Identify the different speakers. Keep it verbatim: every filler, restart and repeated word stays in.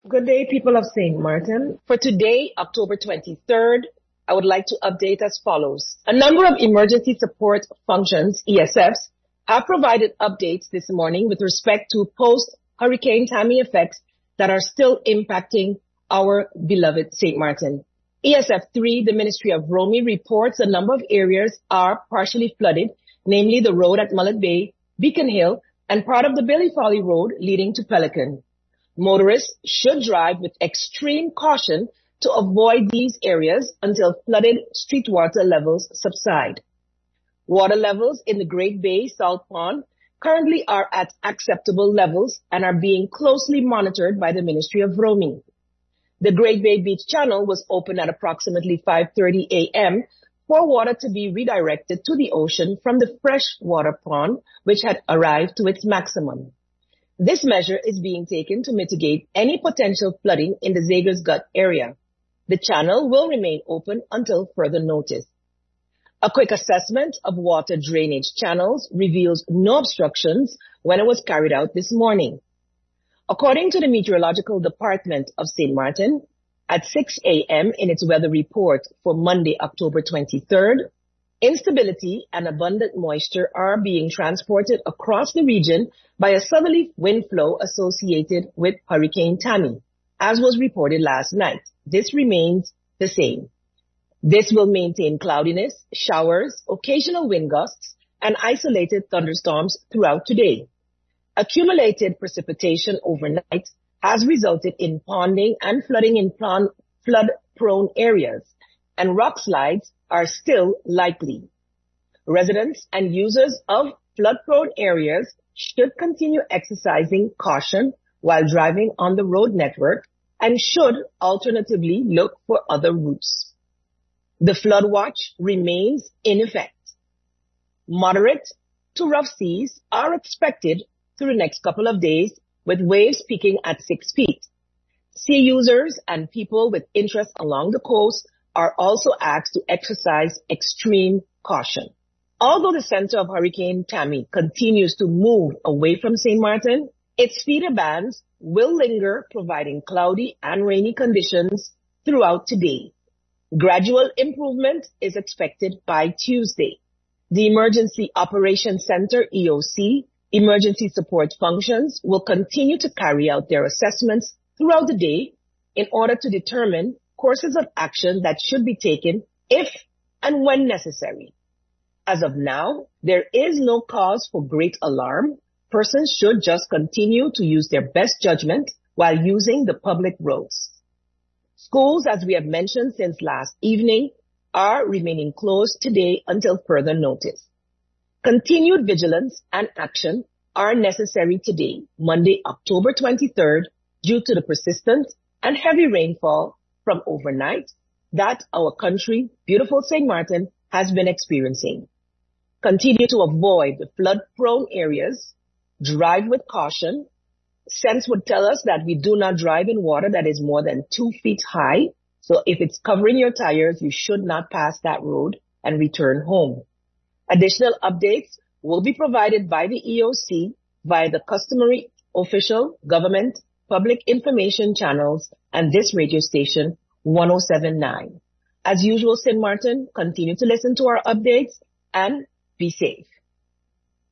Speaker 1: Good day, people of Saint Martin. For today, October twenty-third, I would like to update as follows. A number of emergency support functions, E S Fs, have provided updates this morning with respect to post-Hurricane Tammy effects that are still impacting our beloved Saint Martin. E S F three, the Ministry of Romy, reports a number of areas are partially flooded, namely the road at Mullet Bay, Beacon Hill, and part of the Billy Folly Road leading to Pelican. Motorists should drive with extreme caution to avoid these areas until flooded street water levels subside. Water levels in the Great Bay Salt Pond currently are at acceptable levels and are being closely monitored by the Ministry of Roaming. The Great Bay Beach Channel was opened at approximately five thirty a.m. for water to be redirected to the ocean from the freshwater pond, which had arrived to its maximum. This measure is being taken to mitigate any potential flooding in the Zagor's Gut area. The channel will remain open until further notice. A quick assessment of water drainage channels reveals no obstructions when it was carried out this morning. According to the Meteorological Department of Saint Martin, at six a.m. in its weather report for Monday, October twenty-third, instability and abundant moisture are being transported across the region by a southerly wind flow associated with Hurricane Tammy, as was reported last night. This remains the same. This will maintain cloudiness, showers, occasional wind gusts, and isolated thunderstorms throughout today. Accumulated precipitation overnight has resulted in ponding and flooding in flood-prone areas, and rock slides are still likely. Residents and users of flood-prone areas should continue exercising caution while driving on the road network and should alternatively look for other routes. The flood watch remains in effect. Moderate to rough seas are expected through the next couple of days, with waves peaking at six feet. Sea users and people with interest along the coast are also asked to exercise extreme caution. Although the center of Hurricane Tammy continues to move away from Saint Martin, its feeder bands will linger, providing cloudy and rainy conditions throughout today. Gradual improvement is expected by Tuesday. The Emergency Operations Center, E O C, emergency support functions will continue to carry out their assessments throughout the day in order to determine courses of action that should be taken if and when necessary. As of now, there is no cause for great alarm. Persons should just continue to use their best judgment while using the public roads. Schools, as we have mentioned since last evening, are remaining closed today until further notice. Continued vigilance and action are necessary today, Monday, October twenty-third, due to the persistent and heavy rainfall from overnight that our country, beautiful Saint Martin, has been experiencing. Continue to avoid the flood-prone areas. Drive with caution. Sense would tell us that we do not drive in water that is more than two feet high. So if it's covering your tires, you should not pass that road and return home. Additional updates will be provided by the E O C via the customary official, government, public information channels and this radio station, one oh seven point nine. As usual, Saint Martin, continue to listen to our updates and be safe.